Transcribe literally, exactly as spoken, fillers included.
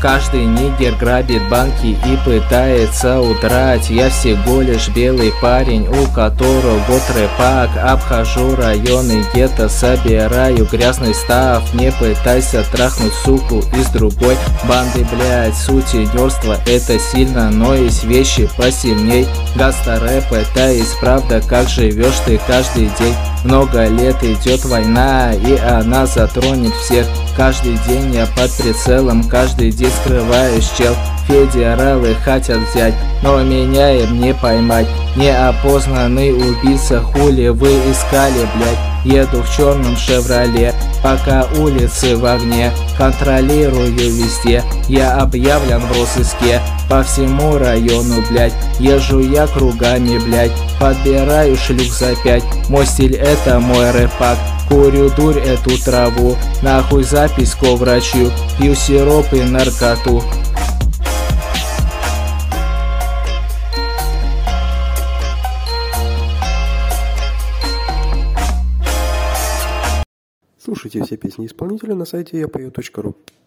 Каждый нигер грабит банки и пытается удрать. Я всего лишь белый парень, у которого рэпак. Обхожу районы гетто, собираю грязный став. Не пытайся трахнуть суку из другой банды, блять. Сутенерство это сильно, но есть вещи посильней. Гаста-рэп это есть правда, как живешь ты каждый день. Много лет идет война, и она затронет всех. Каждый день я под прицелом, каждый день скрываюсь, чел. Федералы хотят взять, но меня им не поймать. Неопознанный убийца, хули вы искали, блять. Еду в черном шевроле, пока улицы в огне. Контролирую везде, я объявлен в розыске. По всему району, блять, езжу я кругами, блять. Подбираю шлюх за пять, мой стиль это мой рэпак. Курю дурь эту траву, нахуй запись ко врачу. Пью сироп и наркоту. Слушайте все песни исполнителя на сайте я пою точка ру.